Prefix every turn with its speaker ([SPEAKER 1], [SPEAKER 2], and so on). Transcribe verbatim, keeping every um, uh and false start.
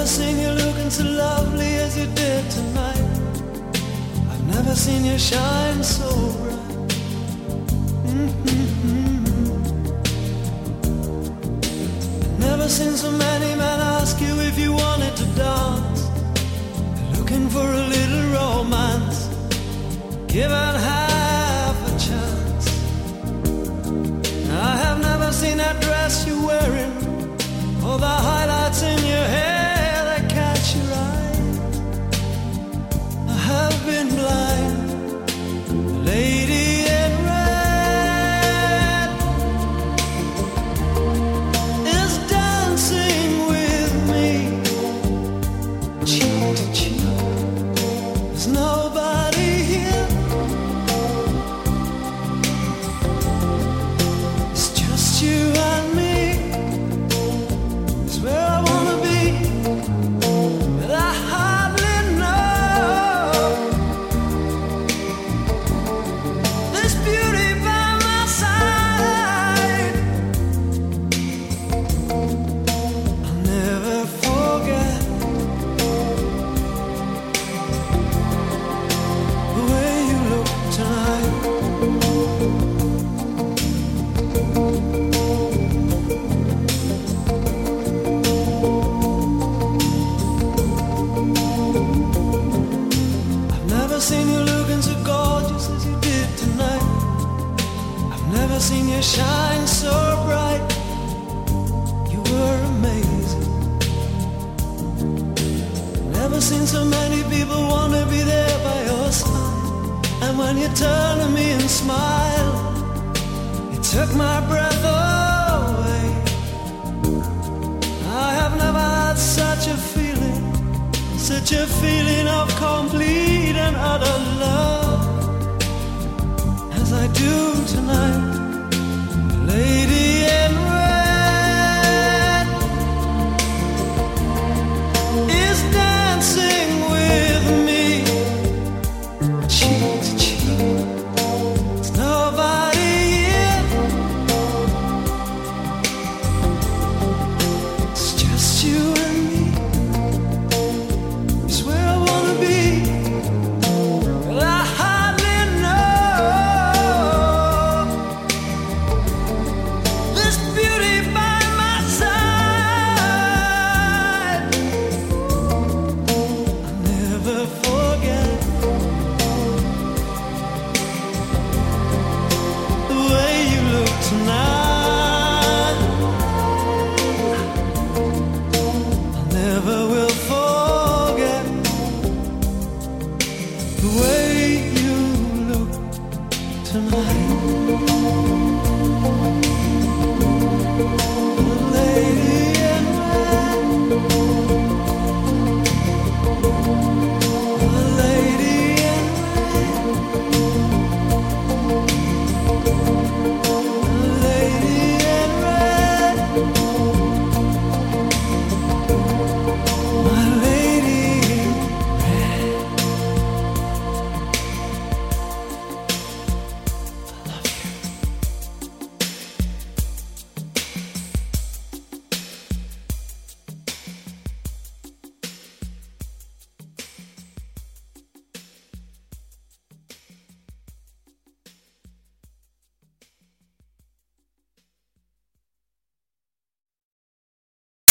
[SPEAKER 1] seen you looking so lovely as you did tonight. I've never seen you shine so bright. Mm-hmm. I've never seen so many men ask you if you wanted to dance. They're looking for a little romance, given half a chance. I have never seen that dress you're wearing, or the highlights in your hair that catch your eye. I have been blind, lady in red is dancing with me, cheek to cheek. There's nobody here, it's just you and me. It's where I wanna be, but I hardly know. This beauty by my side, I'll never forget the way you look tonight. I've never seen you looking so gorgeous as you did tonight. I've never seen you shine so bright. You were amazing. Never seen so many people want to be there by your side. And when you turn to me and smile, it took my breath